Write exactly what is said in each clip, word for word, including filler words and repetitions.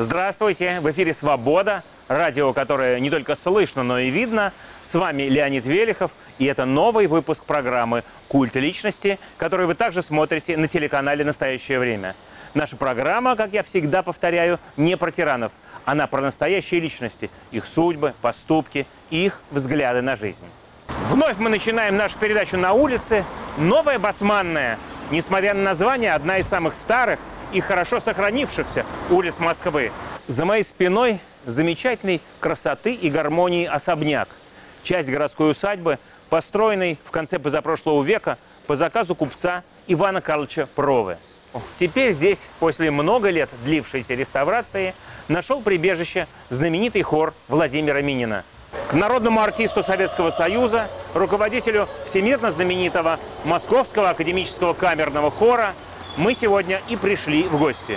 Здравствуйте! В эфире «Свобода», радио, которое не только слышно, но и видно. С вами Леонид Велихов, и это новый выпуск программы «Культ личности», который вы также смотрите на телеканале «Настоящее время». Наша программа, как я всегда повторяю, не про тиранов. Она про настоящие личности, их судьбы, поступки и их взгляды на жизнь. Вновь мы начинаем нашу передачу на улице. Новая Басманная, несмотря на название, одна из самых старых и хорошо сохранившихся улиц Москвы. За моей спиной замечательной красоты и гармонии особняк. Часть городской усадьбы, построенной в конце позапрошлого века по заказу купца Ивана Карловича Провы. Теперь здесь, после много лет длившейся реставрации, нашел прибежище знаменитый хор Владимира Минина. К народному артисту Советского Союза, руководителю всемирно знаменитого Московского академического камерного хора, мы сегодня и пришли в гости.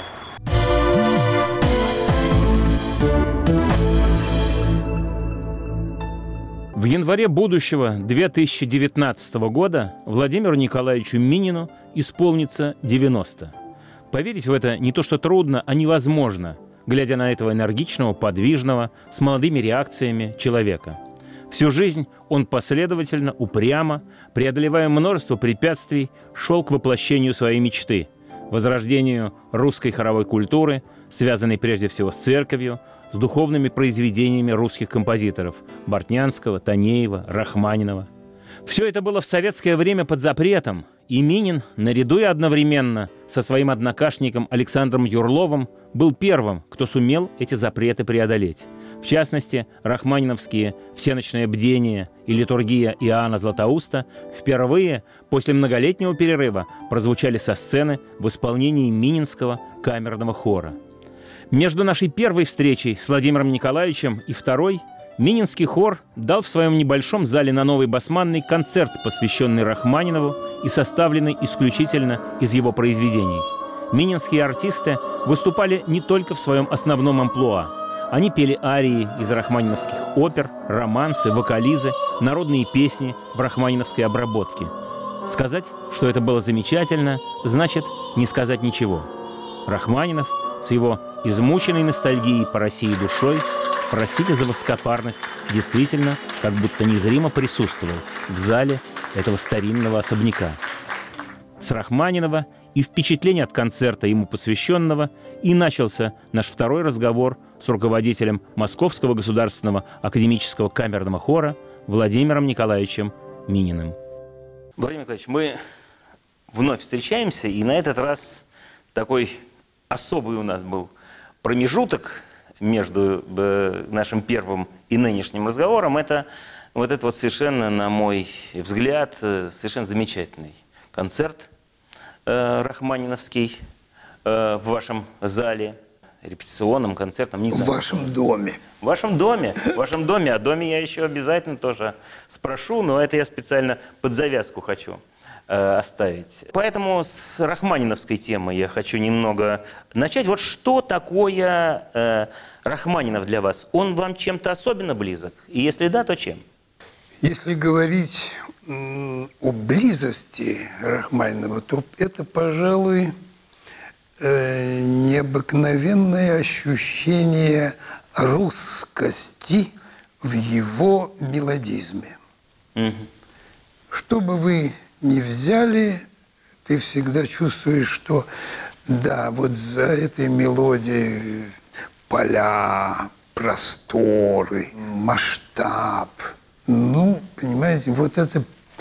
В январе будущего две тысячи девятнадцатого года Владимиру Николаевичу Минину исполнится девяносто. Поверить в это не то что трудно, а невозможно, глядя на этого энергичного, подвижного, с молодыми реакциями человека. Всю жизнь он последовательно, упрямо, преодолевая множество препятствий, шел к воплощению своей мечты – возрождению русской хоровой культуры, связанной прежде всего с церковью, с духовными произведениями русских композиторов – Бортнянского, Танеева, Рахманинова. Все это было в советское время под запретом, и Минин, наряду и одновременно со своим однокашником Александром Юрловым, был первым, кто сумел эти запреты преодолеть. В частности, рахманиновские «Всеночное бдение» и «Литургия Иоанна Златоуста» впервые после многолетнего перерыва прозвучали со сцены в исполнении Мининского камерного хора. Между нашей первой встречей с Владимиром Николаевичем и второй Мининский хор дал в своем небольшом зале на Новой Басманной концерт, посвященный Рахманинову и составленный исключительно из его произведений. Мининские артисты выступали не только в своем основном амплуа. Они пели арии из рахманиновских опер, романсы, вокализы, народные песни в рахманиновской обработке. Сказать, что это было замечательно, значит не сказать ничего. Рахманинов с его измученной ностальгией по России душой, простите за высокопарность, действительно как будто незримо присутствовал в зале этого старинного особняка. С Рахманинова и впечатление от концерта, ему посвященного, и начался наш второй разговор с руководителем Московского государственного академического камерного хора Владимиром Николаевичем Мининым. Владимир Николаевич, мы вновь встречаемся, и на этот раз такой особый у нас был промежуток между нашим первым и нынешним разговором. Это вот этот вот совершенно, на мой взгляд, совершенно замечательный концерт э, рахманиновский э, в вашем зале, репетиционным концертом. Не знаю. В вашем доме. В вашем доме. В вашем доме. О доме я еще обязательно тоже спрошу, но это я специально под завязку хочу э, оставить. Поэтому с рахманиновской темы я хочу немного начать. Вот что такое э, Рахманинов для вас? Он вам чем-то особенно близок? И если да, то чем? Если говорить м, о близости Рахманинова, то это, пожалуй, э, необыкновенное ощущение русскости в его мелодизме. Угу. Что бы вы ни взяли, ты всегда чувствуешь, что да, вот за этой мелодией поля, просторы, масштаб. Ну, понимаете, вот это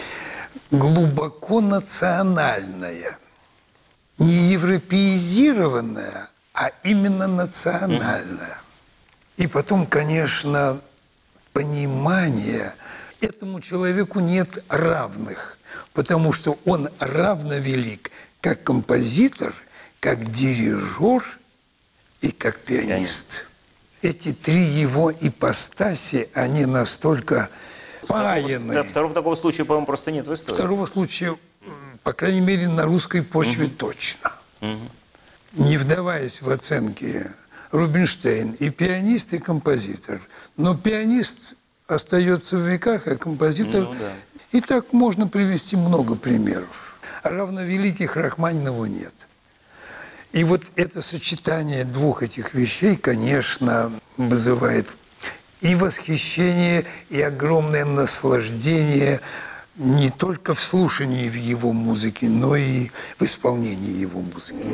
глубоко национальное, не европеизированное, а именно национальное. И потом, конечно, понимание. Этому человеку нет равных, потому что он равновелик как композитор, как дирижер и как пианист. Эти три его ипостаси, они настолько паяны. Второго такого случая, по-моему, просто нет в истории. Второго случая, по крайней мере, на русской почве угу. точно. Угу. Не вдаваясь в оценки, Рубинштейн и пианист, и композитор. Но пианист остается в веках, а композитор... Ну, да. И так можно привести много примеров. Равновеликих Рахманинову нет. И вот это сочетание двух этих вещей, конечно, вызывает и восхищение, и огромное наслаждение не только в слушании его музыки, но и в исполнении его музыки.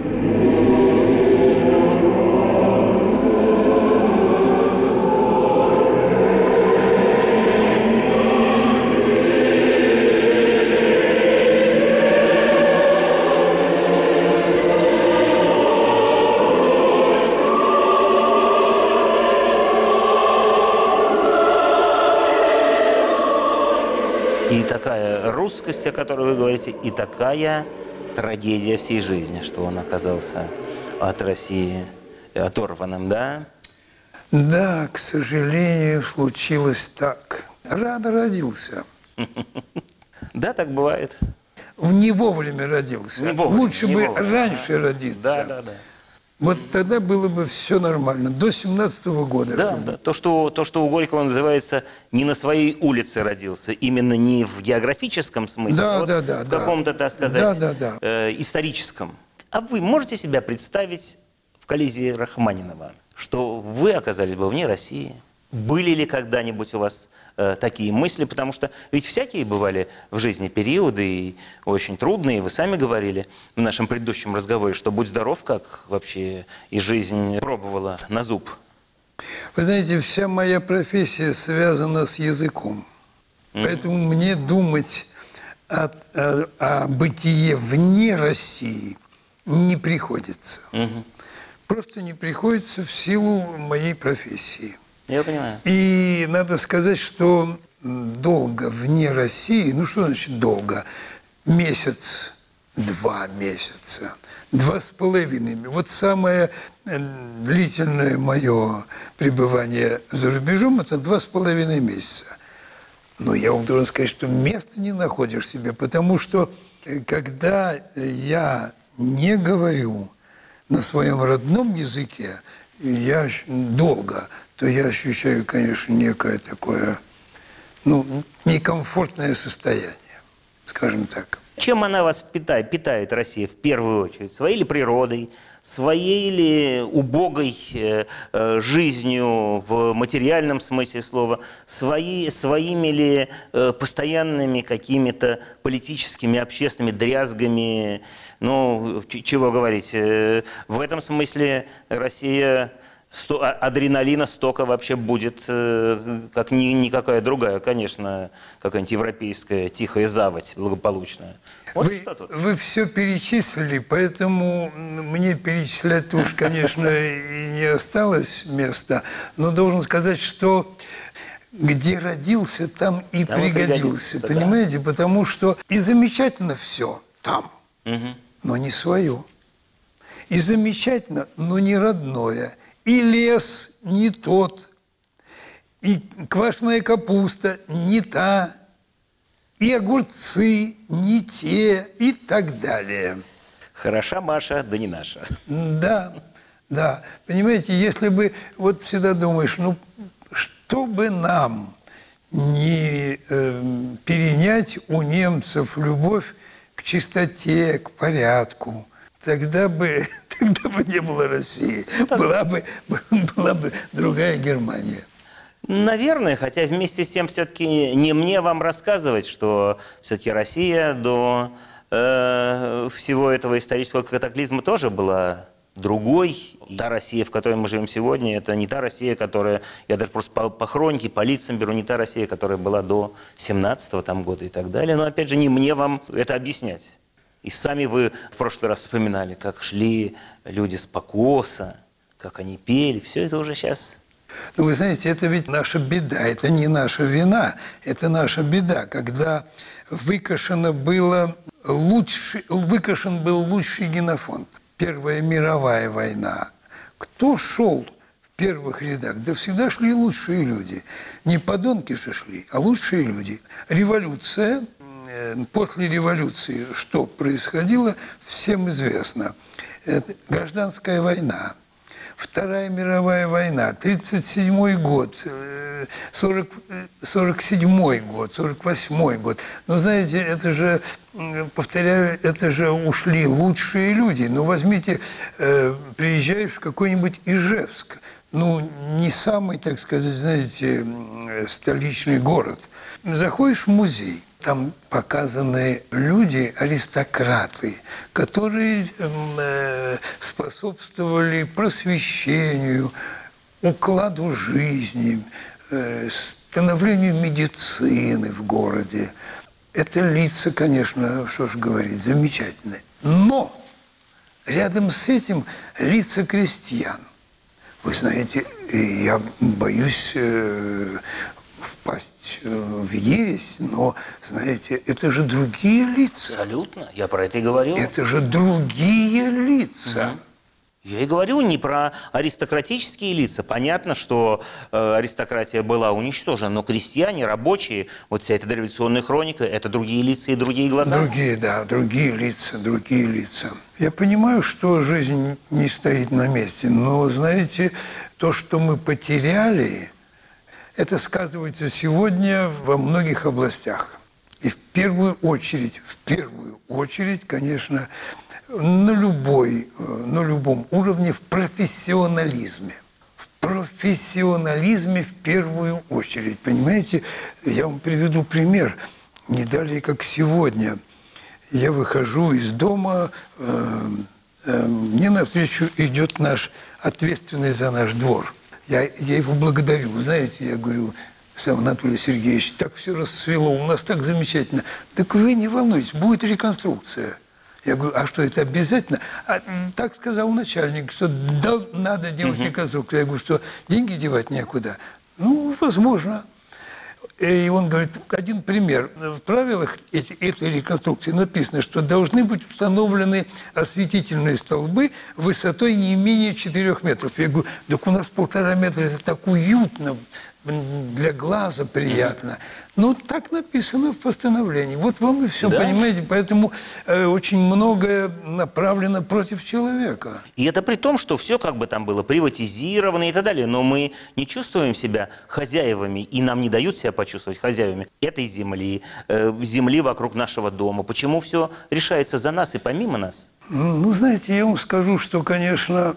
И такая русскость, о которой вы говорите, и такая трагедия всей жизни, что он оказался от России оторванным, да? Да, к сожалению, случилось так. Рано родился. Да, так бывает. Не вовремя родился. Не вовремя, Лучше не бы вовремя. раньше родиться. Да, да, да. Вот тогда было бы все нормально. До семнадцатого года. Да, чтобы- да. То, что, то, что у Горького называется «не на своей улице родился», именно не в географическом смысле, Да, а вот да, да, в да. каком-то, так сказать, Да, да, да. э, историческом. А вы можете себя представить в коллизии Рахманинова, что вы оказались бы вне России? Были ли когда-нибудь у вас э, такие мысли? Потому что ведь всякие бывали в жизни периоды, и очень трудные. Вы сами говорили в нашем предыдущем разговоре, что будь здоров, как вообще и жизнь пробовала на зуб. Вы знаете, вся моя профессия связана с языком. Поэтому мне думать о, о, о бытие вне России не приходится. Мгм. Просто не приходится в силу моей профессии. Я понимаю. И надо сказать, что долго вне России, ну что значит долго? Месяц, два месяца, два с половиной. Вот самое э, длительное мое пребывание за рубежом – это два с половиной месяца. Но я вам должен сказать, что места не находишь себе, потому что э, когда я не говорю на своем родном языке, я щ- долго, то я ощущаю, конечно, некое такое, ну, некомфортное состояние, скажем так. Чем она вас питает, питает Россия в первую очередь? Своей ли природой, своей ли убогой э, э, жизнью в материальном смысле слова, свои, своими ли э, постоянными какими-то политическими, общественными дрязгами? Ну, ч- чего говорить? Э, в этом смысле Россия... Сто, а- адреналина столько вообще будет, э, как ни, никакая другая, конечно, какая-нибудь европейская тихая заводь благополучная. Вот Вы, что тут. вы все перечислили, поэтому мне перечислять уж, конечно, и не осталось места, но должен сказать, что где родился, там и Там и пригодился, пригодился, да. понимаете? Потому что и замечательно все там, Мгм. но не свое. И замечательно, но не родное. И лес не тот, и квашеная капуста не та, и огурцы не те, и так далее. Хороша Маша, да не наша. Да, да. Понимаете, если бы, вот всегда думаешь, ну, чтобы нам не э, перенять у немцев любовь к чистоте, к порядку, тогда бы, тогда бы не было России. Была бы, была бы другая Германия. Наверное, хотя вместе с тем все-таки не мне вам рассказывать, что все-таки Россия до э, всего этого исторического катаклизма тоже была другой. И та Россия, в которой мы живем сегодня, это не та Россия, которая, я даже просто по, по хронике, по лицам беру, не та Россия, которая была до семнадцатого там года и так далее. Но опять же, не мне вам это объяснять. И сами вы в прошлый раз вспоминали, как шли люди с покоса, как они пели. Все это уже сейчас... Но вы знаете, это ведь наша беда, это не наша вина, это наша беда, когда выкашено было лучший, выкашен был лучший генофонд. Первая мировая война. Кто шел в первых рядах? Да всегда шли лучшие люди. Не подонки же шли, а лучшие люди. Революция, после революции что происходило, всем известно. Это гражданская война. Вторая мировая война, тридцать седьмой год, сорок, сорок седьмой год, сорок восьмой год. Но знаете, это же, повторяю, это же ушли лучшие люди. Ну, возьмите, приезжаешь в какой-нибудь Ижевск, ну, не самый, так сказать, знаете, столичный город. Заходишь в музей, там показаны люди, аристократы, которые э, способствовали просвещению, укладу жизни, э, становлению медицины в городе. Это лица, конечно, что ж говорить, замечательные. Но рядом с этим лица крестьян. Вы знаете, я боюсь э, впасть в ересь, но, знаете, это же другие лица. Абсолютно, я про это и говорю. Это же другие лица. Угу. Я и говорю не про аристократические лица. Понятно, что э, аристократия была уничтожена, но крестьяне, рабочие, вот вся эта дореволюционная хроника, это другие лица и другие глаза. Другие, да, другие лица, другие лица. Я понимаю, что жизнь не стоит на месте, но, знаете, то, что мы потеряли, это сказывается сегодня во многих областях. И в первую очередь, в первую очередь, конечно, на любой, на любом уровне в профессионализме. В профессионализме в первую очередь. Понимаете, я вам приведу пример. Не далее, как сегодня. Я выхожу из дома, э, э, мне навстречу идет наш ответственный за наш двор. Я, я его благодарю. Вы знаете, я говорю: Анатолий Сергеевич, так все расцвело, у нас так замечательно. Так вы не волнуйтесь, будет реконструкция. Я говорю: а что, это обязательно? А, так сказал начальник, что да, надо делать реконструкцию. Я говорю, что деньги девать некуда. Ну, возможно. И он говорит, один пример. В правилах эти, этой реконструкции написано, что должны быть установлены осветительные столбы высотой не менее четырёх метров. Я говорю, так у нас полтора метра, это так уютно, для глаза приятно. Ну, так написано в постановлении. Вот вам и все, да? Понимаете? Поэтому э, очень многое направлено против человека. И это при том, что все как бы там было приватизировано и так далее. Но мы не чувствуем себя хозяевами, и нам не дают себя почувствовать хозяевами этой земли, э, земли вокруг нашего дома. Почему все решается за нас и помимо нас? Ну, знаете, я вам скажу, что, конечно,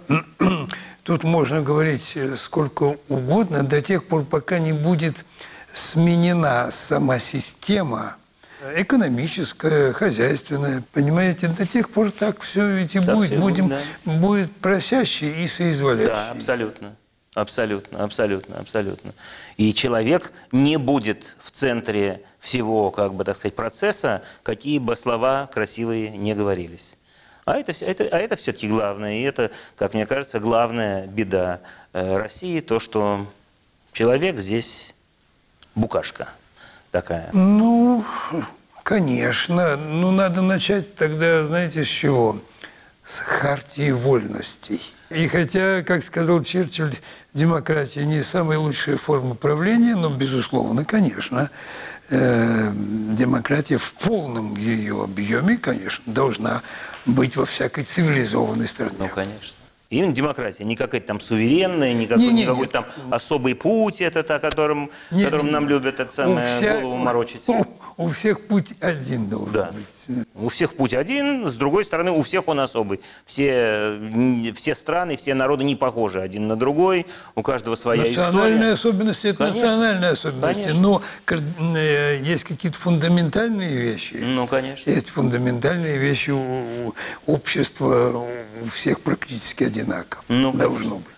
тут можно говорить сколько угодно, до тех пор, пока не будет сменена сама система экономическая, хозяйственная, понимаете, до тех пор так все ведь и так будет, будем, будет, да. будет просящий и соизволяющий. Да, абсолютно, абсолютно, абсолютно, абсолютно. И человек не будет в центре всего, как бы, так сказать, процесса, какие бы слова красивые не говорились. А это, это, а это все-таки главное, и это, как мне кажется, главная беда России, то, что человек здесь букашка такая. Ну, конечно. Ну, надо начать тогда, знаете, с чего? С хартии вольностей. И хотя, как сказал Черчилль, демократия не самая лучшая форма правления, но, безусловно, конечно, э, демократия в полном ее объеме, конечно, должна быть во всякой цивилизованной стране. Ну, конечно. Именно демократия, не какая-то там суверенная, не какой-то, не, не, какой там особый путь, этот, о котором, не, которым не, нам не. любят это самое, вся, голову морочить. У, у всех путь один должен да. быть. У всех путь один, с другой стороны, у всех он особый. Все, все страны, все народы не похожи один на другой, у каждого своя национальные история. Национальные особенности – это конечно. национальные особенности, конечно. Но есть какие-то фундаментальные вещи. Ну, конечно. Есть фундаментальные вещи у общества, у всех практически одинаковые. Ну, должно быть.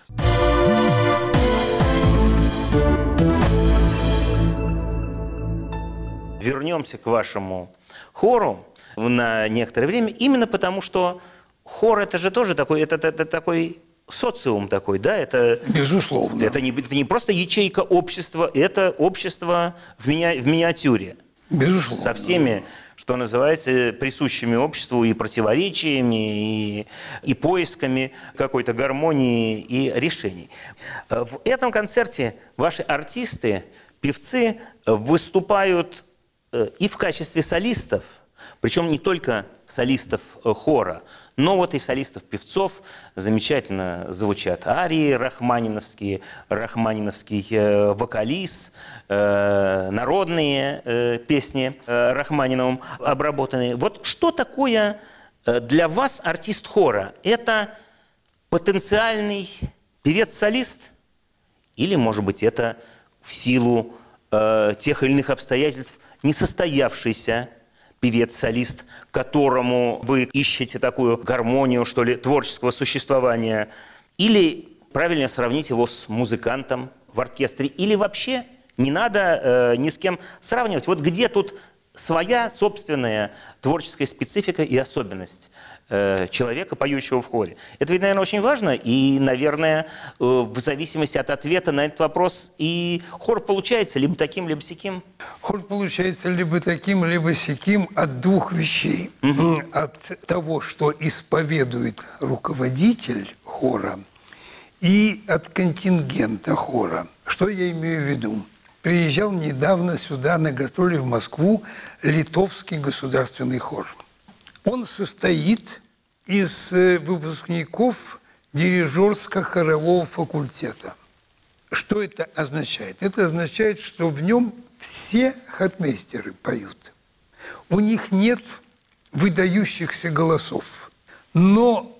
Вернемся к вашему хору на некоторое время, именно потому что хор это же тоже такой, это, это, это такой социум такой, да? Это, безусловно. Это не, это не просто ячейка общества, это общество в, мини, в миниатюре. Безусловно. Со всеми, что называется, присущими обществу и противоречиями, и, и поисками какой-то гармонии и решений. В этом концерте ваши артисты, певцы выступают и в качестве солистов, Причем не только солистов хора, но вот и солистов-певцов. Замечательно звучат арии рахманиновские, рахманиновский э, вокализ, э, народные э, песни э, Рахманиновым обработанные. Вот что такое э, для вас артист хора? Это потенциальный певец-солист? Или, может быть, это в силу э, тех или иных обстоятельств несостоявшийся певец-солист, которому вы ищете такую гармонию, что ли, творческого существования? Или правильно сравнить его с музыкантом в оркестре? Или вообще не надо э, ни с кем сравнивать? Вот где тут своя собственная творческая специфика и особенность э, человека, поющего в хоре? Это ведь, наверное, очень важно. И, наверное, э, в зависимости от ответа на этот вопрос и хор получается либо таким, либо сяким. Хор получается либо таким, либо сяким от двух вещей. Угу. От того, что исповедует руководитель хора, и от контингента хора. Что я имею в виду? Приезжал недавно сюда на гастроли в Москву Литовский государственный хор. Он состоит из выпускников дирижерско-хорового факультета. Что это означает? Это означает, что в нем все хатмейстеры поют. У них нет выдающихся голосов, но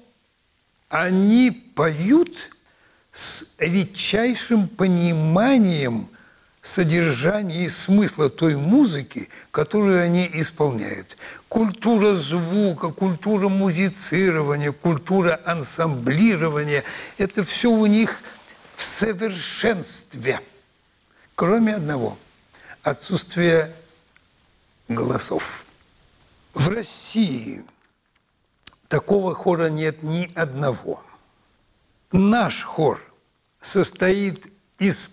они поют с редчайшим пониманием содержания и смысла той музыки, которую они исполняют. Культура звука, культура музицирования, культура ансамблирования – это все у них в совершенстве. Кроме одного – отсутствия голосов. В России такого хора нет ни одного. Наш хор состоит из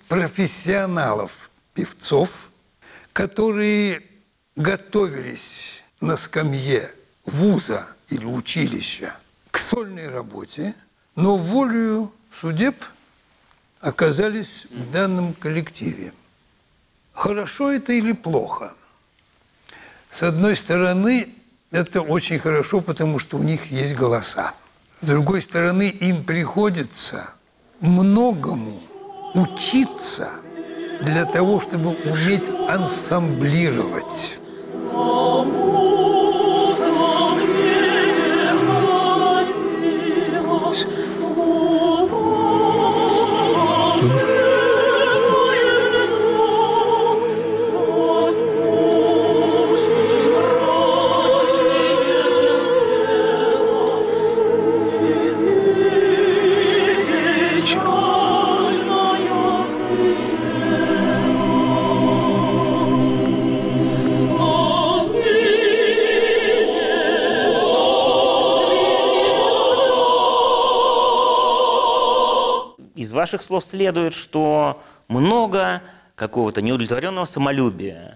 профессионалов-певцов, которые готовились на скамье вуза или училища к сольной работе, но волею судеб оказались в данном коллективе. Хорошо это или плохо? С одной стороны, это очень хорошо, потому что у них есть голоса. С другой стороны, им приходится многому учиться для того, чтобы уметь ансамблировать. Из ваших слов следует, что много какого-то неудовлетворенного самолюбия.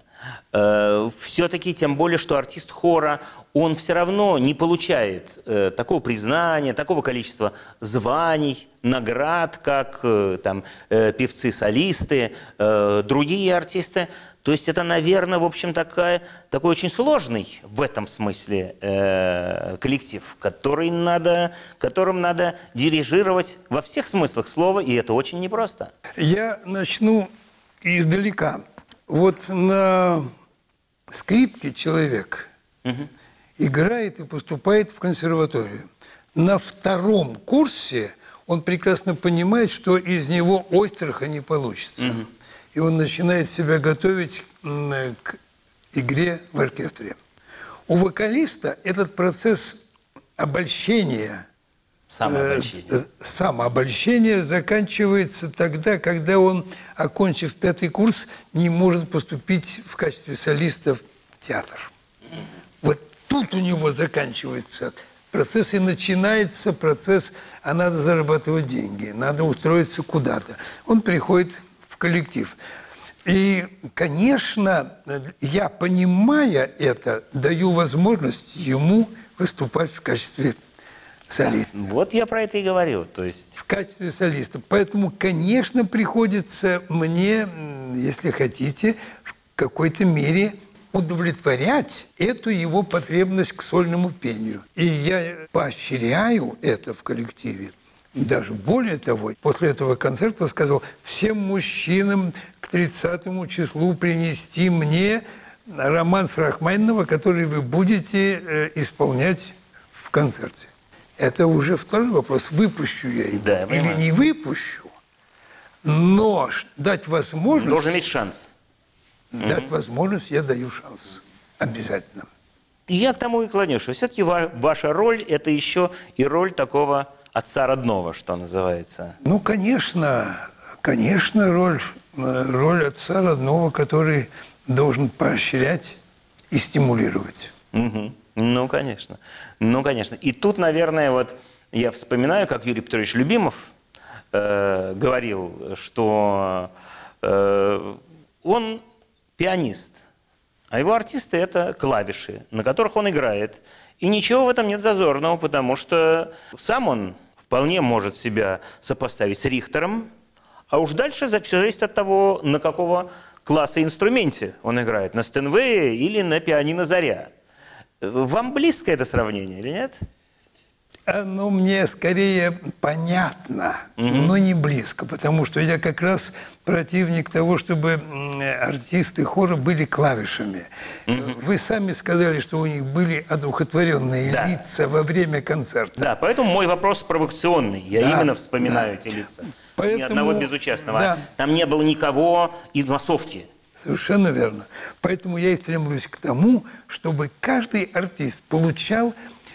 Э, все-таки, тем более, что артист хора, он все равно не получает э, такого признания, такого количества званий, наград, как э, там, э, певцы-солисты, э, другие артисты. То есть это, наверное, в общем, такая, такой очень сложный в этом смысле э, коллектив, который надо, которым надо дирижировать во всех смыслах слова, и это очень непросто. Я начну издалека. Вот на скрипке человек угу. играет и поступает в консерваторию. На втором курсе он прекрасно понимает, что из него ойстраха не получится. Угу. И он начинает себя готовить к игре в оркестре. У вокалиста этот процесс обольщения, самообольщения. Э, самообольщения заканчивается тогда, когда он, окончив пятый курс, не может поступить в качестве солиста в театр. Mm-hmm. Вот тут у него заканчивается процесс, и начинается процесс, а надо зарабатывать деньги, надо устроиться куда-то. Он приходит в коллектив. И, конечно, я, понимая это, даю возможность ему выступать в качестве солиста. Да, вот я про это и говорю. То есть... В качестве солиста. Поэтому, конечно, приходится мне, если хотите, в какой-то мере удовлетворять эту его потребность к сольному пению. И я поощряю это в коллективе. Даже более того, после этого концерта сказал всем мужчинам к тридцатому числу принести мне романс Рахманинова, который вы будете э, исполнять в концерте. Это уже второй вопрос. Выпущу я его да, я или не выпущу, но дать возможность... Должен иметь шанс. Дать угу. возможность я даю шанс. Обязательно. Я к тому и клонюсь, что все-таки ваша роль – это еще и роль такого отца родного, что называется. Ну, конечно, конечно, роль, роль отца родного, который должен поощрять и стимулировать. Угу. Ну, конечно. Ну, конечно. И тут, наверное, вот я вспоминаю, как Юрий Петрович Любимов э, говорил, что э, он пианист, а его артисты – это клавиши, на которых он играет. И ничего в этом нет зазорного, потому что сам он вполне может себя сопоставить с Рихтером, а уж дальше все зависит от того, на какого класса инструменте он играет, на Стенвее или на пианино «Заря». Вам близко это сравнение или нет? Ну, мне скорее понятно, угу. но не близко, потому что я как раз противник того, чтобы артисты хора были клавишами. Угу. Вы сами сказали, что у них были одухотворенные да. лица во время концерта. Да, поэтому мой вопрос провокационный. Я да, именно вспоминаю да. эти лица. Поэтому, ни одного безучастного. Да. Там не было никого из массовки. Совершенно верно. Поэтому я и стремлюсь к тому, чтобы каждый артист получал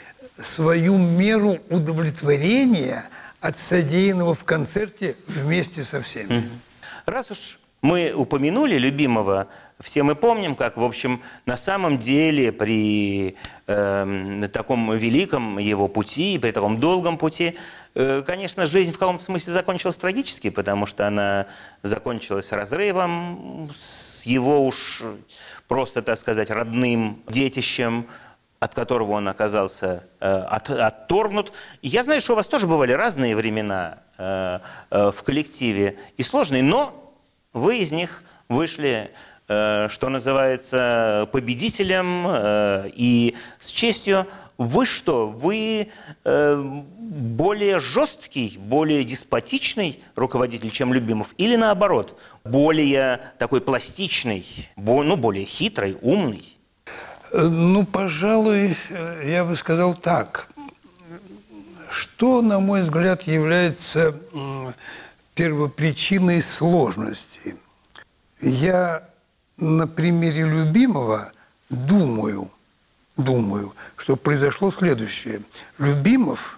свою меру удовлетворения от содеянного в концерте вместе со всеми. Раз уж мы упомянули Любимова, все мы помним, как, в общем, на самом деле при э, таком великом его пути, при таком долгом пути, э, конечно, жизнь в каком-то смысле закончилась трагически, потому что она закончилась разрывом с его уж просто, так сказать, родным детищем, от которого он оказался э, от, отторгнут. И я знаю, что у вас тоже бывали разные времена э, э, в коллективе и сложные, но вы из них вышли, э, что называется, победителем э, и с честью. Вы что, вы э, более жесткий, более деспотичный руководитель, чем Любимов? Или наоборот, более такой пластичный, бо, ну, более хитрый, умный? Ну, пожалуй, я бы сказал так. Что, на мой взгляд, является первопричиной сложности? Я на примере Любимова думаю, думаю, что произошло следующее. Любимов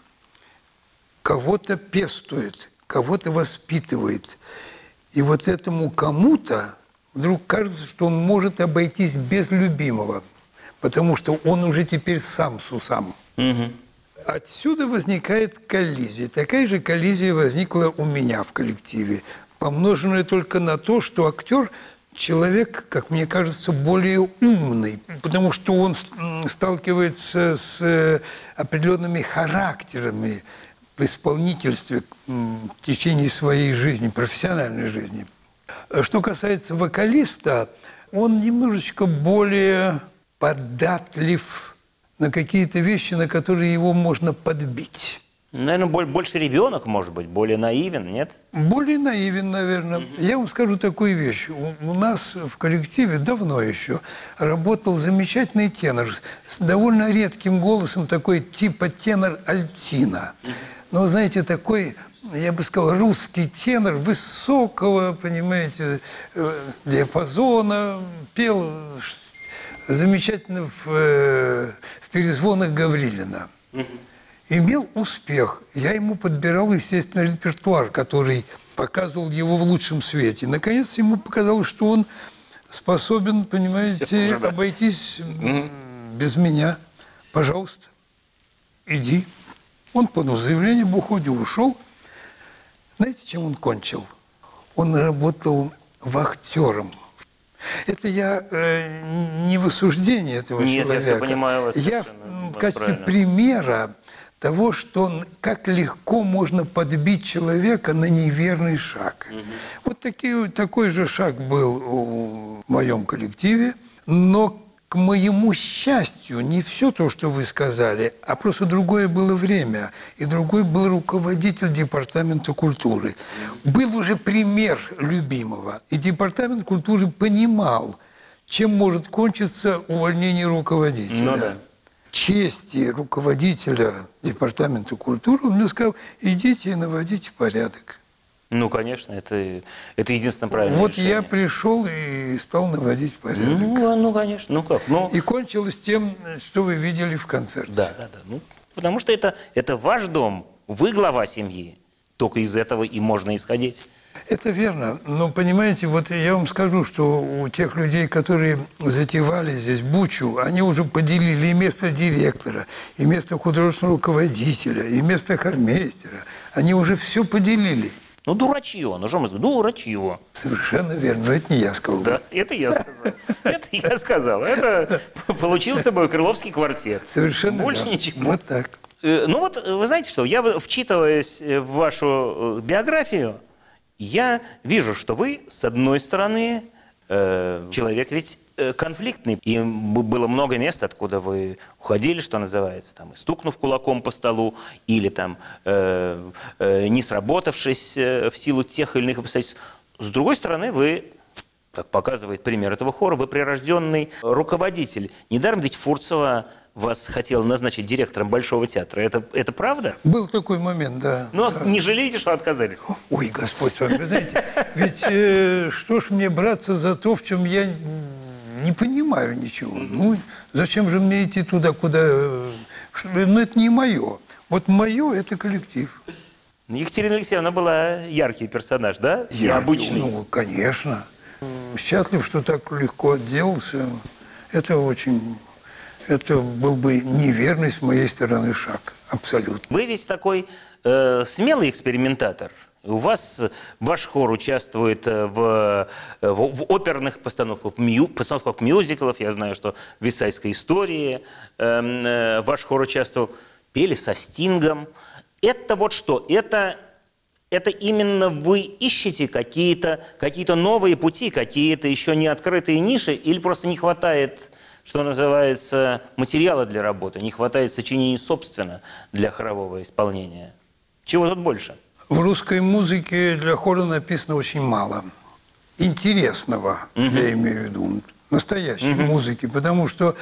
кого-то пестует, кого-то воспитывает. И вот этому кому-то вдруг кажется, что он может обойтись без Любимова. Потому что он уже теперь сам с усам. Угу. Отсюда возникает коллизия. Такая же коллизия возникла у меня в коллективе, помноженная только на то, что актер человек, как мне кажется, более умный, потому что он сталкивается с определенными характерами в исполнительстве в течение своей жизни, профессиональной жизни. Что касается вокалиста, он немножечко более податлив на какие-то вещи, на которые его можно подбить. Наверное, больше ребенок, может быть, более наивен, нет? Более наивен, наверное. Mm-hmm. Я вам скажу такую вещь. У, у нас в коллективе давно еще работал замечательный тенор с довольно редким голосом, такой типа тенор альтина. Mm-hmm. Но, знаете, такой, я бы сказал, русский тенор высокого, понимаете, диапазона, пел замечательно в, в перезвонах Гаврилина. Mm-hmm. Имел успех. Я ему подбирал, естественно, репертуар, который показывал его в лучшем свете. Наконец, ему показалось, что он способен, понимаете, уже, да. обойтись mm-hmm. без меня. Пожалуйста, иди. Он подал заявление об уходе, ушел. Знаете, чем он кончил? Он работал вахтером. Это я э, не в осуждении этого Нет, человека. Я, понимаю вас я в качестве правильно. примера того, что он, как легко можно подбить человека на неверный шаг. Угу. Вот такие, такой же шаг был в моем коллективе, но к моему счастью, не все то, что вы сказали, а просто другое было время, и другой был руководитель департамента культуры. Был уже пример любимого, и департамент культуры понимал, чем может кончиться увольнение руководителя. Ну, да. Чести руководителя департамента культуры, он мне сказал, идите и наводите порядок. Ну, конечно, это, это единственное правильное Вот решение. я пришел и стал наводить порядок. Ну, ну, конечно, ну как, ну... И кончилось тем, что вы видели в концерте. Да, да, да. Ну, потому что это, это ваш дом, вы глава семьи. Только из этого и можно исходить. Это верно. Но, понимаете, вот я вам скажу, что у тех людей, которые затевали здесь бучу, они уже поделили и место директора, и место художественного руководителя, и место хормейстера. Они уже все поделили. Ну, дурачье, ну что мы сказали, дурачье. Совершенно верно, но это не я сказал. Да, это я сказал. Это я сказал. Это получился бы Крыловский квартет. Совершенно Больше верно. ничего. Вот так. Ну вот, вы знаете что, я, вчитываясь в вашу биографию, я вижу, что вы, с одной стороны, человек ведь конфликтный. И было много мест, откуда вы уходили, что называется, там, стукнув кулаком по столу, или там, э, э, не сработавшись в силу тех или иных обстоятельств. С другой стороны, вы, как показывает пример этого хора, вы прирожденный руководитель. Недаром ведь Фурцева вас хотела назначить директором Большого театра. Это, это правда? Был такой момент, да. Но да. Не жалеете, что отказались? Ой, Господь с вами, вы знаете, ведь э, что ж мне браться за то, в чем я не понимаю ничего? Ну, зачем же мне идти туда, куда... Ну, это не мое. Вот мое – это коллектив. Екатерина Алексеевна была яркий персонаж, да? Я, Необычный. Ну, конечно. Счастлив, что так легко отделался. Это очень... Это был бы неверный с моей стороны шаг. Абсолютно. Вы ведь такой э, смелый экспериментатор. У вас ваш хор участвует в, в, в оперных постановках, в мю, постановках мюзиклов. Я знаю, что в «Висайской истории» э, э, ваш хор участвовал. Пели со Стингом. Это вот что? Это, это именно вы ищете какие-то какие-то новые пути, какие-то еще не открытые ниши, или просто не хватает, что называется, материала для работы, не хватает сочинений собственно для хорового исполнения? Чего тут больше? В русской музыке для хора написано очень мало интересного, угу. я имею в виду, настоящей угу. музыки, потому что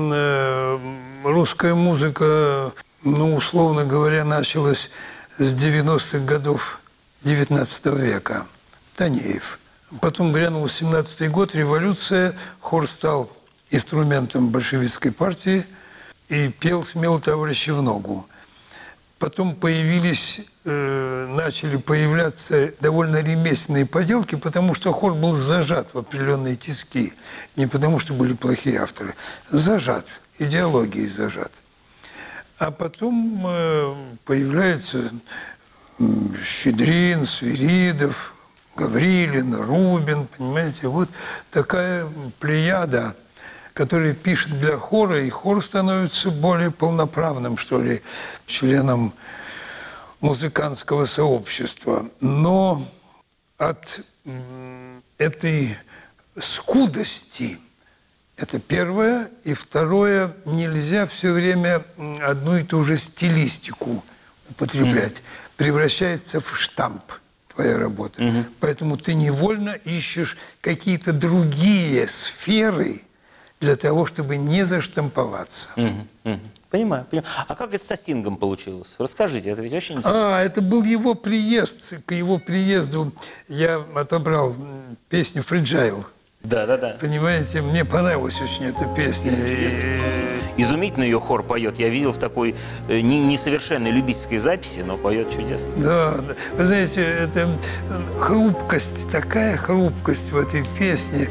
э, русская музыка, ну, условно говоря, началась с девяностых годов девятнадцатого века. Танеев. Потом грянул семнадцатый год, революция, хор стал инструментом большевистской партии и пел «Смело товарищи в ногу». Потом появились, э, начали появляться довольно ремесленные поделки, потому что хор был зажат в определенные тиски. Не потому, что были плохие авторы. Зажат, идеологией зажат. А потом э, появляются э, Щедрин, Свиридов, Гаврилин, Рубин, понимаете, вот такая плеяда, который пишет для хора, и хор становится более полноправным, что ли, членом музыкантского сообщества. Но от этой скудости, это первое, и второе, нельзя все время одну и ту же стилистику употреблять. Mm-hmm. Превращается в штамп твоя работа. Mm-hmm. Поэтому ты невольно ищешь какие-то другие сферы, для того, чтобы не заштамповаться. Угу, угу. Понимаю, понимаю. А как это со Стингом получилось? Расскажите, это ведь очень интересно. А, это был его приезд. К его приезду я отобрал песню «Fragile». Да, да, да. Понимаете, мне понравилась очень эта песня. Изумительно ее хор поет. Я видел в такой э, несовершенной любительской записи, но поет чудесно. Да, вы знаете, это хрупкость, такая хрупкость в этой песне.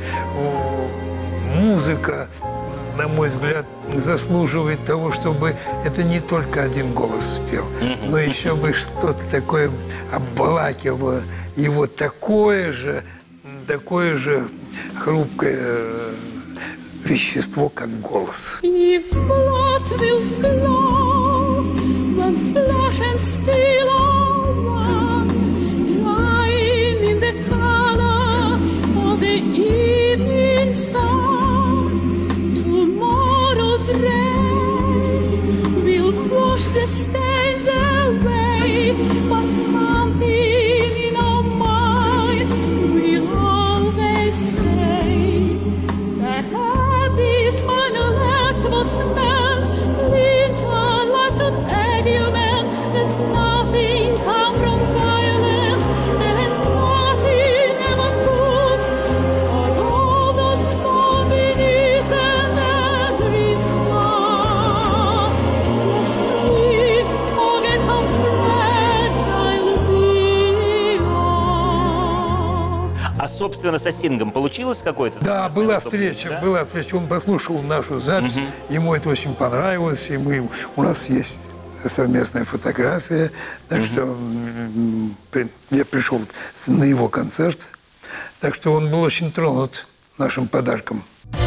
Музыка, на мой взгляд, заслуживает того, чтобы это не только один голос спел, mm-hmm. но еще бы что-то такое обволакивало его такое же, такое же хрупкое вещество, как голос. To собственно, со Стингом получилось какое-то? Да, была собственно, встреча, да? была встреча. Он послушал нашу запись, угу. Ему это очень понравилось, и мы, у нас есть совместная фотография, так угу. что я пришел на его концерт, так что он был очень тронут нашим подарком.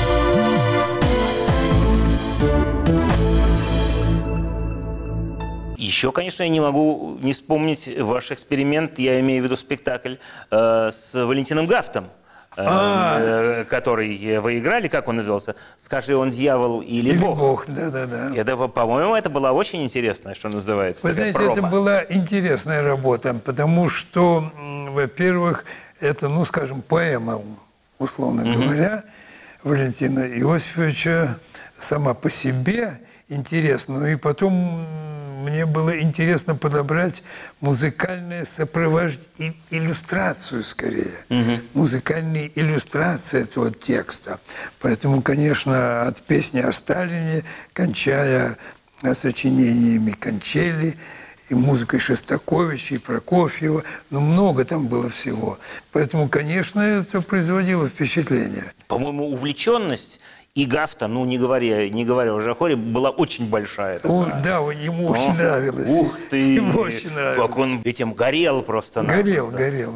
Еще, конечно, я не могу не вспомнить ваш эксперимент, я имею в виду спектакль э, с Валентином Гафтом, э, э, который вы играли, как он назывался? «Скажи, он дьявол или, или Бог?» Бог, да-да-да. Это, по-моему, это была очень интересная, что называется. Вы знаете, проба. Это была интересная работа, потому что, во-первых, это, ну, скажем, поэма, условно mm-hmm. говоря, Валентина Иосифовича сама по себе интересна. Ну и потом мне было интересно подобрать музыкальное сопровождение, иллюстрацию скорее, угу. музыкальные иллюстрации этого текста. Поэтому, конечно, от песни о Сталине, кончая сочинениями Кончелли, и музыкой Шостаковича, и Прокофьева, ну, много там было всего. Поэтому, конечно, это производило впечатление. По-моему, увлеченность и Гафта, ну, не говоря, не говоря уже о хоре, была очень большая. О, да, ему О, очень нравилось. Ух ты! Ему очень нравилось. Как он этим горел просто. Горел, горел.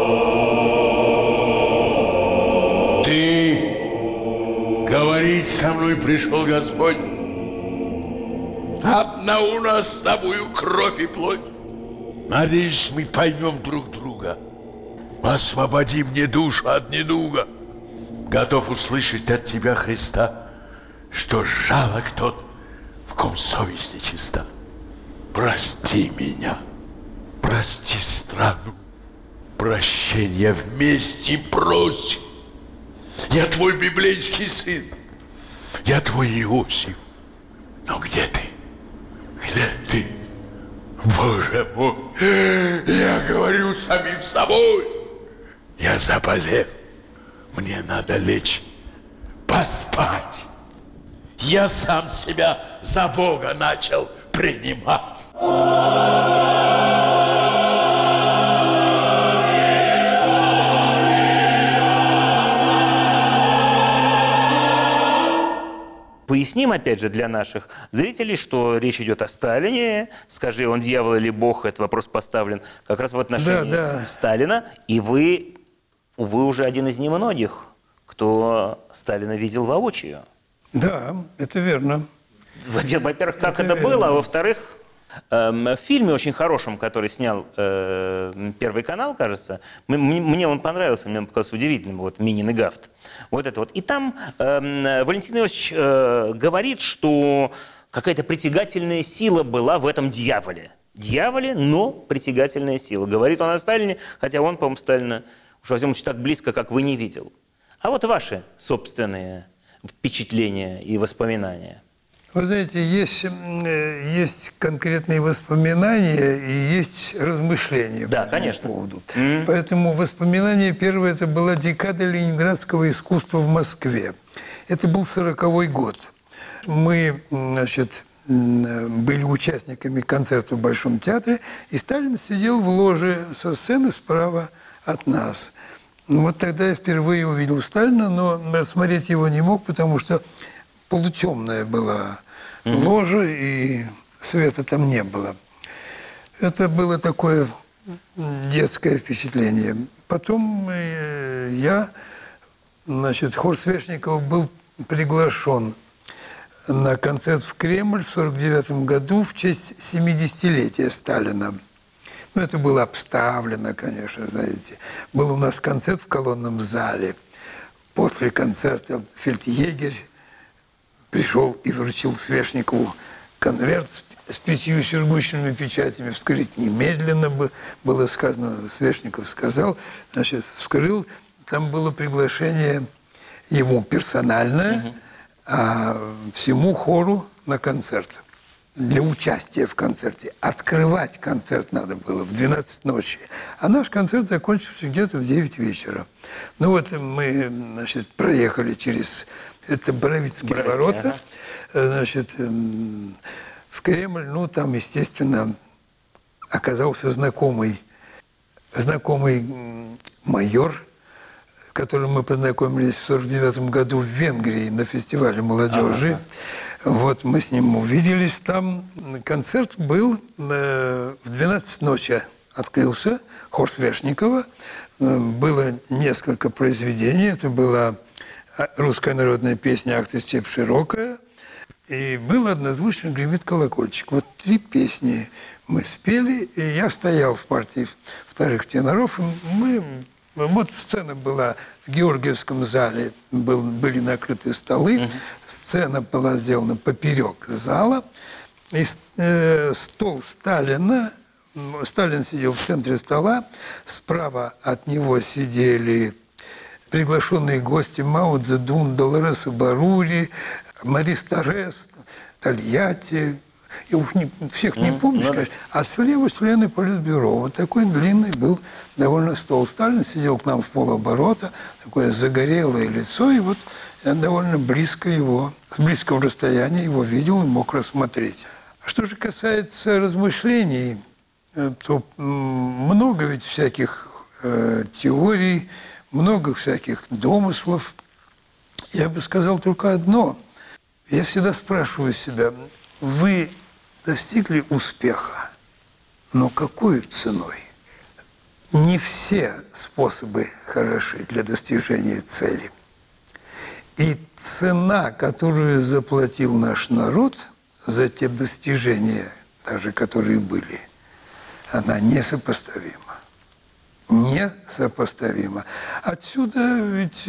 Ты говорить со мной пришел Господь. Одна у нас с тобою кровь и плоть. Надеюсь, мы поймем друг друга. Освободи мне душу от недуга. Готов услышать от тебя, Христа, что жалок тот, в ком совесть нечиста. Прости меня, прости страну, прощения вместе просим. Я твой библейский сын, я твой Иосиф. Но где ты? Где ты? Боже мой, я говорю самим собой, я заболел. Мне надо лечь, поспать. Я сам себя за Бога начал принимать. Поясним, опять же, для наших зрителей, что речь идет о Сталине. Скажи, он дьявол или Бог, этот вопрос поставлен как раз в отношении да, да. Сталина. И вы... Вы уже один из немногих, кто Сталина видел воочию. Да, это верно. Во-первых, как это, это было, а во-вторых, э, в фильме очень хорошем, который снял э, Первый канал, кажется, мне, мне он понравился, мне он показался удивительным, вот «Минин и Гафт». Вот это вот. И там э, Валентин Иосифович э, говорит, что какая-то притягательная сила была в этом дьяволе. Дьяволе, но притягательная сила. Говорит он о Сталине, хотя он, по-моему, Сталина... уж во всем так близко, как вы, не видел. А вот ваши собственные впечатления и воспоминания. Вы знаете, есть, есть конкретные воспоминания и есть размышления да, по конечно. этому поводу. Mm-hmm. Поэтому воспоминание первое, это была декада ленинградского искусства в Москве. Это был сороковой год. Мы, значит, были участниками концерта в Большом театре, и Сталин сидел в ложе со сцены справа от нас. Ну, вот тогда я впервые увидел Сталина, но рассмотреть его не мог, потому что полутемная была mm-hmm. ложа, и света там не было. Это было такое детское впечатление. Потом я, значит, хор Свешникова был приглашен на концерт в Кремль в сорок девятом году в честь семидесятилетия Сталина. Ну, это было обставлено, конечно, знаете. Был у нас концерт в колонном зале. После концерта фельдъегерь пришел и вручил Свешникову конверт с пятью сургучными печатями. Вскрыть немедленно бы было сказано. Свешников сказал, значит, вскрыл. Там было приглашение ему персональное, угу. а всему хору на концерт. Для участия в концерте. Открывать концерт надо было в двенадцать ночи. А наш концерт закончился где-то в девять вечера. Ну вот мы, значит, проехали через это Боровицкие Боровицкие, ворота, ага. значит, в Кремль. Ну, там, естественно, оказался знакомый, знакомый майор с которым мы познакомились в сорок девятом году в Венгрии на фестивале молодежи. Ага. Вот мы с ним увиделись там. Концерт был э, в двенадцать ночи открылся, хор Свешникова. Было несколько произведений. Это была русская народная песня «Ах ты, степь широкая». И был однозвучно «Гремит колокольчик». Вот три песни мы спели, и я стоял в партии вторых теноров. Мы, вот сцена была в Георгиевском зале, был, были накрыты столы. Uh-huh. Сцена была сделана поперек зала. И э, стол Сталина, Сталин сидел в центре стола, справа от него сидели приглашенные гости Мао Цзэдун, Долорес Барури, Марис Торрес, Тольятти. Я уж не, всех не помню, mm-hmm. конечно. А слева члены Политбюро. Вот такой длинный был довольно стол. Сталин сидел к нам в полоборота, такое загорелое лицо, и вот я довольно близко его, с близкого расстояния его видел и мог рассмотреть. А что же касается размышлений, то много ведь всяких э, теорий, много всяких домыслов. Я бы сказал только одно. Я всегда спрашиваю себя, вы достигли успеха, но какой ценой? Не все способы хороши для достижения цели. И цена, которую заплатил наш народ за те достижения, даже которые были, она несопоставима. Несопоставима. Отсюда ведь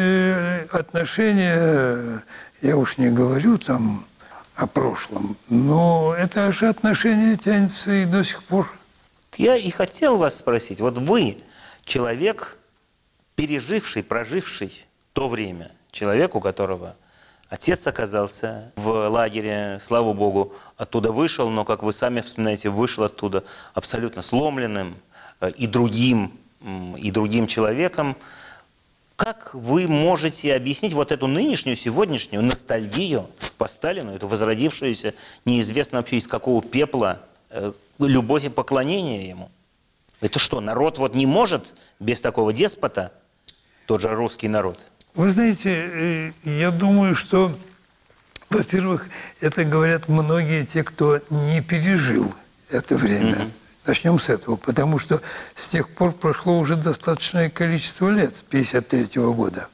отношения, я уж не говорю там о прошлом, но это же отношение тянется и до сих пор. Я и хотел вас спросить, вот вы, человек, переживший, проживший то время, человек, у которого отец оказался в лагере, слава богу, оттуда вышел, но, как вы сами вспоминаете, вышел оттуда абсолютно сломленным и другим, и другим человеком. Как вы можете объяснить вот эту нынешнюю, сегодняшнюю ностальгию по Сталину, эту возродившуюся, неизвестно вообще из какого пепла, любовь и поклонение ему? Это что, народ вот не может без такого деспота, тот же русский народ? Вы знаете, я думаю, что, во-первых, это говорят многие те, кто не пережил это время. Mm-hmm. Начнем с этого, потому что с тех пор прошло уже достаточное количество лет, пятьдесят третьего года.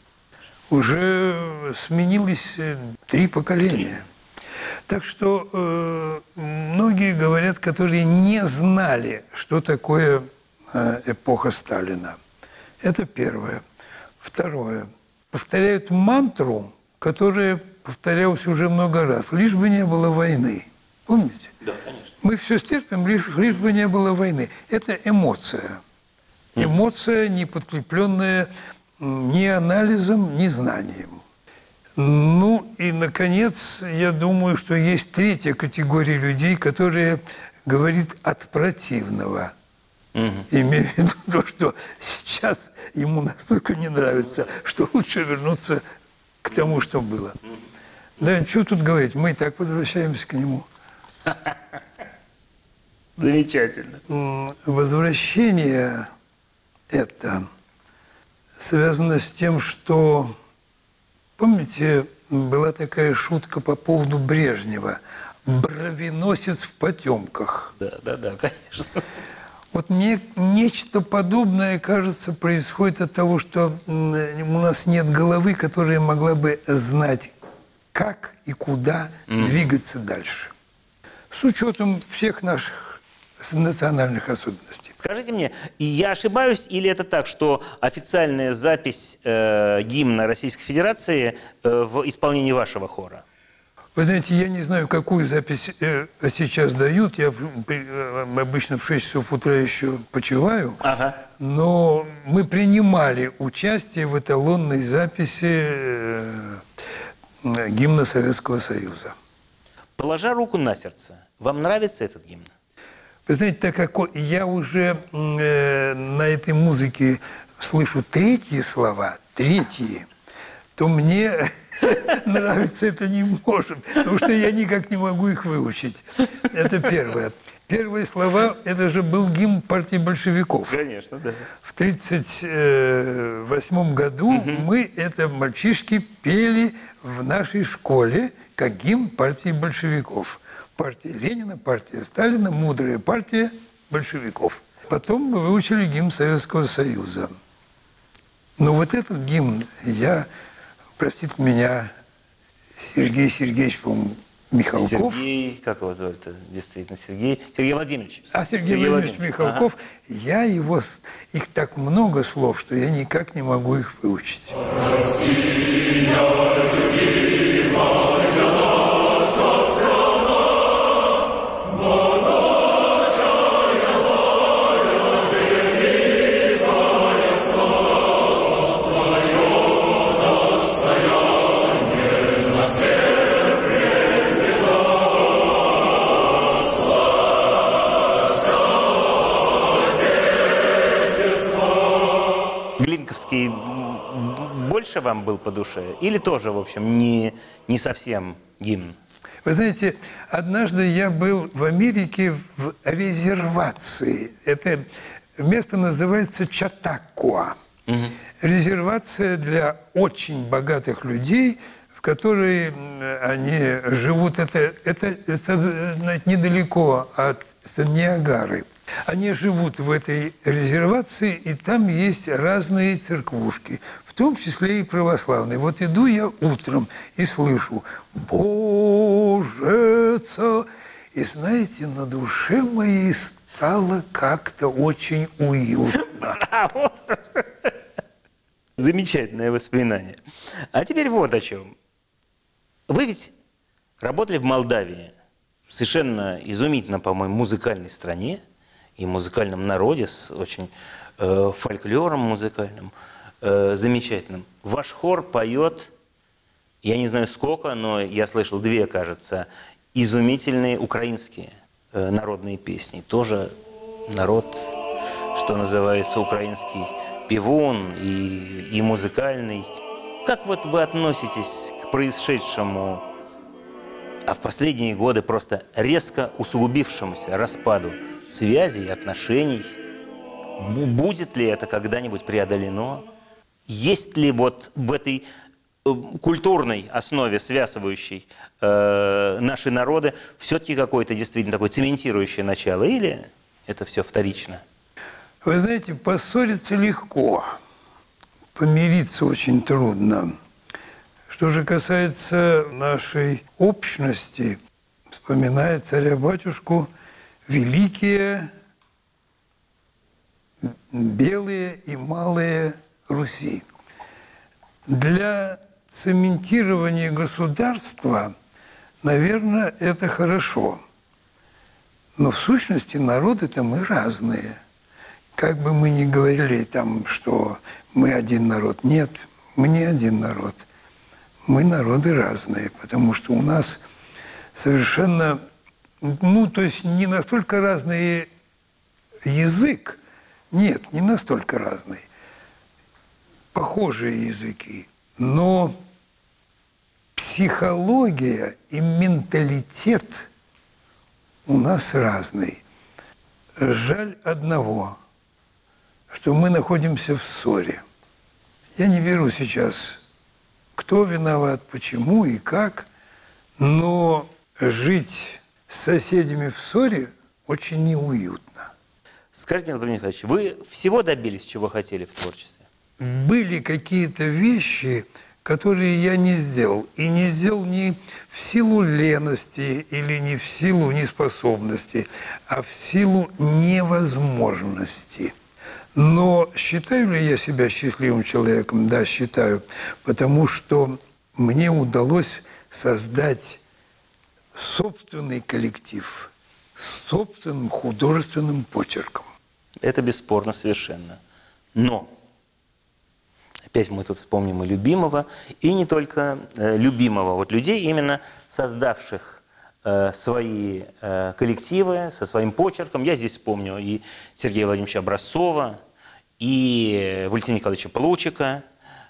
Уже сменилось три поколения. Так что э, многие говорят, которые не знали, что такое э, эпоха Сталина. Это первое. Второе. Повторяют мантру, которая повторялась уже много раз. Лишь бы не было войны. Помните? Да, конечно. Мы все стерпим, лишь, лишь бы не было войны. Это эмоция. Эмоция, не подкрепленная ни анализом, ни знанием. Ну и, наконец, я думаю, что есть третья категория людей, которая говорит от противного. Угу. Имея в виду то, что сейчас ему настолько не нравится, что лучше вернуться к тому, что было. Да, что тут говорить, мы и так возвращаемся к нему. Замечательно. Возвращение это связано с тем, что, помните, была такая шутка по поводу Брежнева. Бровеносец в потемках. Да, да, да, конечно. Вот мне нечто подобное, кажется, происходит от того, что у нас нет головы, которая могла бы знать, как и куда mm. двигаться дальше. С учетом всех наших национальных особенностей. Скажите мне, я ошибаюсь, или это так, что официальная запись э, гимна Российской Федерации э, в исполнении вашего хора? Вы знаете, я не знаю, какую запись э, сейчас дают. Я э, обычно в шесть часов утра еще почиваю. Ага. Но мы принимали участие в эталонной записи э, э, гимна Советского Союза. Положа руку на сердце, вам нравится этот гимн? Вы знаете, так как я уже э, на этой музыке слышу третьи слова, третьи, то мне нравиться это не может, потому что я никак не могу их выучить. Это первое. Первые слова, это же был гимн партии большевиков. Конечно, да. В тридцать восьмом году угу. мы, это мальчишки, пели в нашей школе как гимн партии большевиков. Партия Ленина, партия Сталина, мудрая партия большевиков. Потом мы выучили гимн Советского Союза. Но вот этот гимн я, простит меня Сергей Сергеевич, по-моему, Михалков. Сергей, как его зовут-то, действительно, Сергей? Сергей Владимирович. А Сергей, Сергей Владимирович, Владимирович Михалков, ага. я его, их так много слов, что я никак не могу их выучить. Глинковский больше вам был по душе? Или тоже, в общем, не, не совсем гимн? Вы знаете, однажды я был в Америке в резервации. Это место называется Чатакуа. Угу. Резервация для очень богатых людей, в которой они живут. Это, это, это недалеко от Ниагары. Они живут в этой резервации, и там есть разные церквушки, в том числе и православные. Вот иду я утром и слышу «Божеца!» И знаете, на душе моей стало как-то очень уютно. Замечательное воспоминание. А теперь вот о чем. Вы ведь работали в Молдавии, совершенно изумительно, по-моему, музыкальной стране, и музыкальном народе, с очень э, фольклором музыкальным, э, замечательным. Ваш хор поет, я не знаю сколько, но я слышал две, кажется, изумительные украинские э, народные песни. Тоже народ, что называется, украинский певун и, и музыкальный. Как вот вы относитесь к происшедшему, а в последние годы просто резко усугубившемуся распаду связей, отношений? Будет ли это когда-нибудь преодолено? Есть ли вот в этой э, культурной основе, связывающей э, наши народы, все-таки какое-то действительно такое цементирующее начало? Или это все вторично? Вы знаете, поссориться легко, помириться очень трудно. Что же касается нашей общности, вспоминая царя-батюшку, великие, белые и малые Руси. Для цементирования государства, наверное, это хорошо. Но в сущности народы-то мы разные. Как бы мы ни говорили там, что мы один народ. Нет, мы не один народ. Мы народы разные, потому что у нас совершенно... Ну, то есть не настолько разный язык. Нет, не настолько разный. Похожие языки. Но психология и менталитет у нас разный. Жаль одного, что мы находимся в ссоре. Я не беру сейчас, кто виноват, почему и как, но жить с соседями в ссоре очень неуютно. Скажите, Владимир Николаевич, вы всего добились, чего хотели в творчестве? Были какие-то вещи, которые я не сделал. И не сделал не в силу лености или не в силу неспособности, а в силу невозможности. Но считаю ли я себя счастливым человеком? Да, считаю. Потому что мне удалось создать собственный коллектив с собственным художественным почерком. Это бесспорно совершенно. Но опять мы тут вспомним и любимого, и не только э, любимого, вот людей, именно создавших э, свои э, коллективы со своим почерком. Я здесь вспомню и Сергея Владимировича Образцова, и Валентина Николаевича Плучика,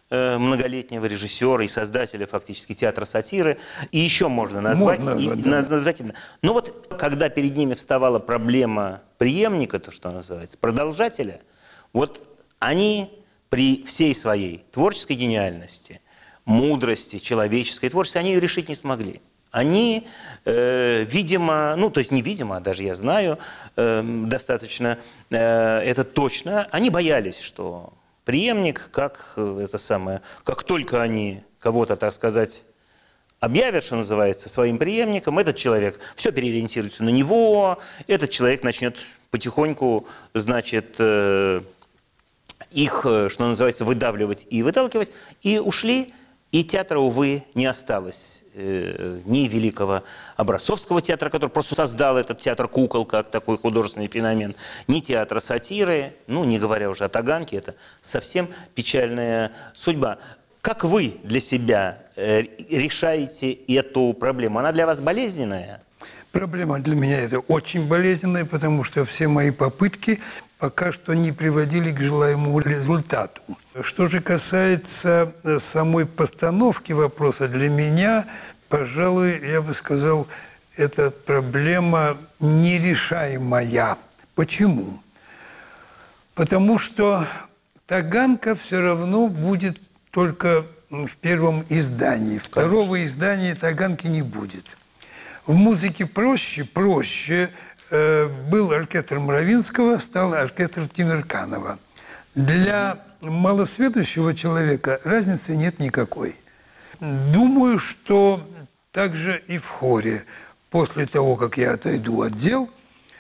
многолетнего режиссера и создателя фактически театра сатиры. И еще можно назвать. Можно, и, да. назвать именно. Но вот когда перед ними вставала проблема преемника, то, что называется, продолжателя, вот они при всей своей творческой гениальности, мудрости, человеческой творчестве, они ее решить не смогли. Они, э, видимо, ну, то есть не видимо, а даже я знаю э, достаточно э, это точно, они боялись, что преемник, как э, это самое, как только они кого-то, так сказать, объявят, что называется, своим преемником, этот человек все переориентируется на него, этот человек начнет потихоньку, значит, э, их, что называется, выдавливать и выталкивать, и ушли, и театра, увы, не осталось. Ни великого образцовского театра, который просто создал этот театр кукол как такой художественный феномен, ни театра сатиры, ну, не говоря уже о Таганке, это совсем печальная судьба. Как вы для себя решаете эту проблему? Она для вас болезненная? Проблема для меня это очень болезненная, потому что все мои попытки пока что не приводили к желаемому результату. Что же касается самой постановки вопроса, для меня, пожалуй, я бы сказал, это проблема нерешаемая. Почему? Потому что Таганка все равно будет только в первом издании. Второго издания Таганки не будет. В музыке проще, проще. Был оркестр Мравинского, стал оркестр Тимирканова. Для малосведущего человека разницы нет никакой. Думаю, что также и в хоре, после того, как я отойду от дел,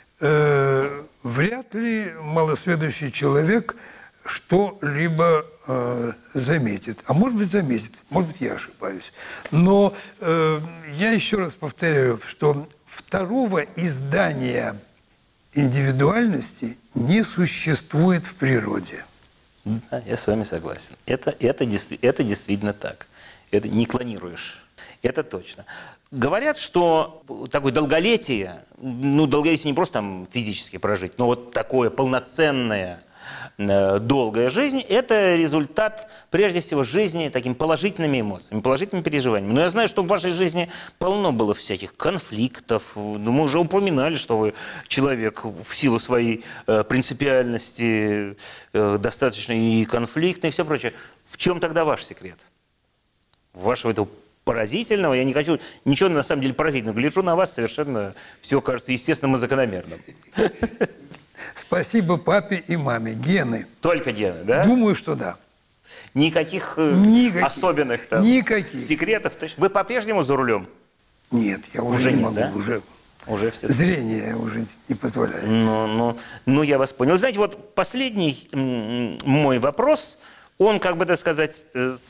э, вряд ли малосведущий человек что-либо э, заметит. А может быть, заметит, может быть, я ошибаюсь. Но э, я еще раз повторяю, что второго издания индивидуальности не существует в природе. Да, я с вами согласен. Это, это, это действительно так. Это не клонируешь. Это точно. Говорят, что такое долголетие, ну, долголетие не просто там физически прожить, но вот такое полноценное, долгая жизнь – это результат, прежде всего, жизни такими положительными эмоциями, положительными переживаниями. Но я знаю, что в вашей жизни полно было всяких конфликтов. Ну, мы уже упоминали, что вы человек в силу своей принципиальности достаточно и конфликтный, и все прочее. В чем тогда ваш секрет? Вашего этого поразительного, я не хочу ничего на самом деле поразительного. Гляжу на вас, совершенно все кажется естественным и закономерным. Спасибо папе и маме. Гены. Только гены, да? Думаю, что да. Никаких, Никаких особенных там никаких. секретов? Вы по-прежнему за рулем? Нет, я уже, уже не нет, могу. Да? Уже, уже все. Зрение уже не позволяет. Ну, ну, ну, я вас понял. Знаете, вот последний мой вопрос, он, как бы так сказать,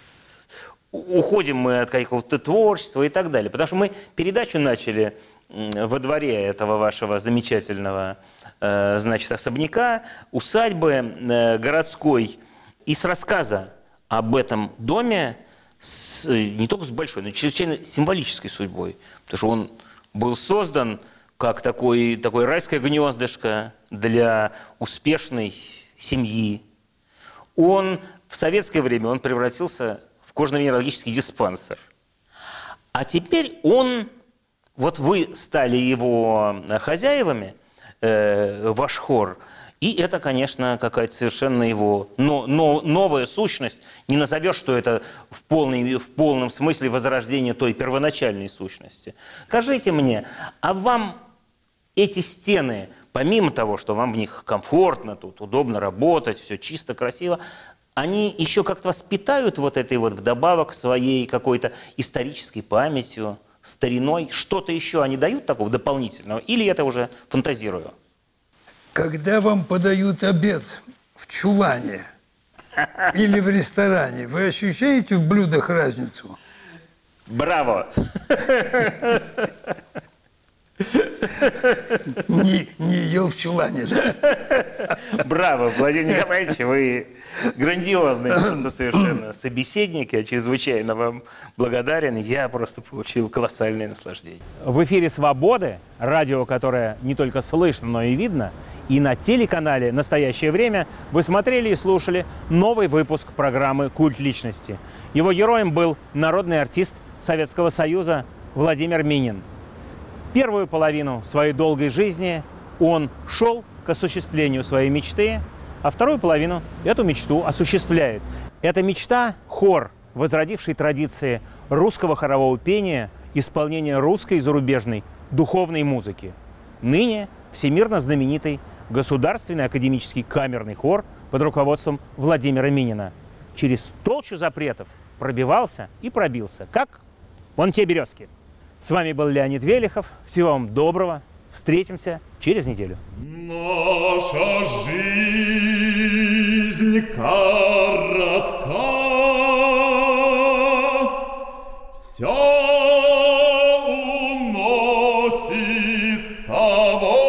уходим мы от какого-то творчества и так далее. Потому что мы передачу начали во дворе этого вашего замечательного, значит, особняка, усадьбы городской, и с рассказа об этом доме, с, не только с большой, но и чрезвычайно символической судьбой. Потому что он был создан как такой, такое райское гнездышко для успешной семьи. Он в советское время он превратился в кожно-венерологический диспансер. А теперь он, вот вы стали его хозяевами, э, ваш хор, и это, конечно, какая-то совершенно его но, но, новая сущность. Не назовешь, что это в, полной, в полном смысле возрождение той первоначальной сущности. Скажите мне, а вам эти стены, помимо того, что вам в них комфортно, тут удобно работать, все чисто, красиво, они еще как-то воспитают вот этой вот вдобавок своей какой-то исторической памятью, стариной? Что-то еще они дают такого дополнительного? Или это уже фантазирую? Когда вам подают обед в чулане или в ресторане, вы ощущаете в блюдах разницу? Браво! Не, не ел в чулане, да? Браво, Владимир Николаевич, вы грандиозный просто совершенно собеседник. Я чрезвычайно вам благодарен. Я просто получил колоссальное наслаждение. В эфире «Свободы», радио, которое не только слышно, но и видно, И на телеканале «Настоящее время» вы смотрели и слушали новый выпуск программы «Культ личности». Его героем был народный артист Советского Союза Владимир Минин. Первую половину своей долгой жизни он шел к осуществлению своей мечты, а вторую половину эту мечту осуществляет. Эта мечта – хор, возродивший традиции русского хорового пения, исполнения русской и зарубежной духовной музыки. Ныне всемирно знаменитый Государственный академический камерный хор под руководством Владимира Минина через толщу запретов пробивался и пробился, как вон те березки. С вами был Леонид Велихов. Всего вам доброго. Встретимся через неделю. Наша жизнь коротка, все уносит с собой.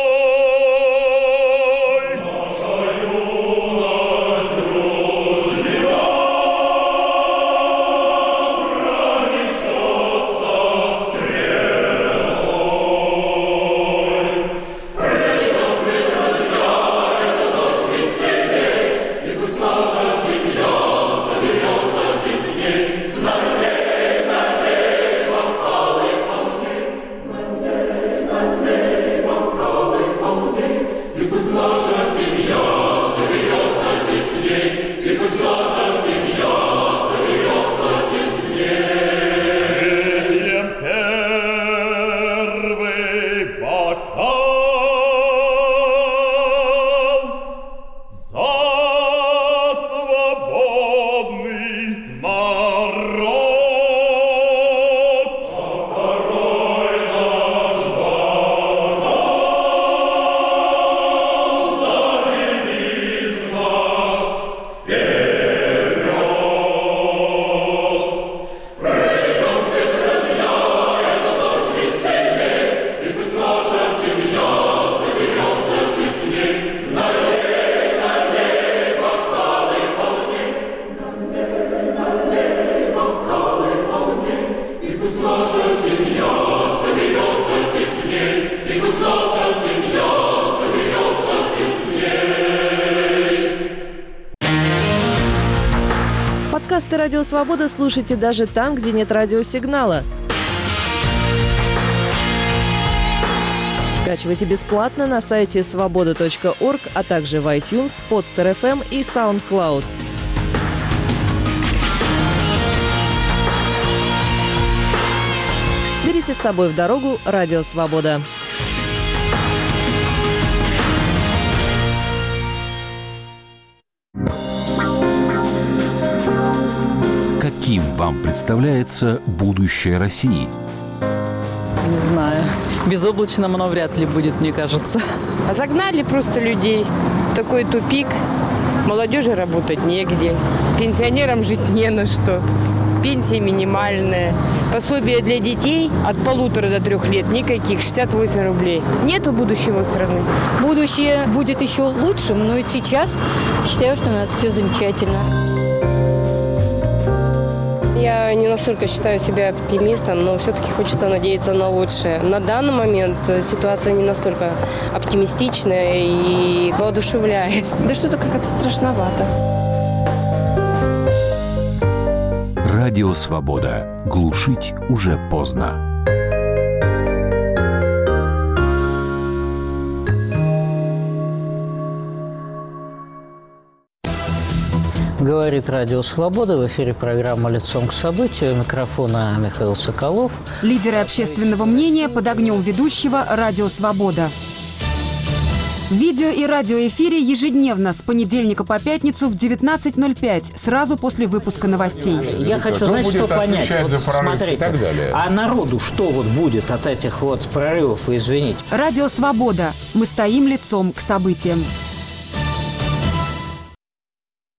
Подкасты «Радио Свобода» слушайте даже там, где нет радиосигнала. Скачивайте бесплатно на сайте свобода точка орг, а также в iTunes, Podster эф эм и SoundCloud. Берите с собой в дорогу «Радио Свобода». Каким вам представляется будущее России? Не знаю. Безоблачным оно вряд ли будет, мне кажется. А загнали просто людей в такой тупик. Молодежи работать негде. Пенсионерам жить не на что. Пенсия минимальная. Пособие для детей от полутора до трех лет никаких, шестьдесят восемь рублей. Нету будущего страны. Будущее будет еще лучшим, но и сейчас считаю, что у нас все замечательно. Я не настолько считаю себя оптимистом, но все-таки хочется надеяться на лучшее. На данный момент ситуация не настолько оптимистичная и воодушевляет. Да что-то как-то страшновато. Радио Свобода. Глушить уже поздно. Говорит Радио Свобода. В эфире программа «Лицом к событию». У микрофона Михаил Соколов. Лидеры общественного мнения под огнем ведущего «Радио Свобода». В видео- и радиоэфире ежедневно с понедельника по пятницу в девятнадцать ноль пять, сразу после выпуска новостей. Я хочу, знаете, что понять. Вот, смотрите, а народу что вот будет от этих вот прорывов, извините? «Радио Свобода». Мы стоим лицом к событиям.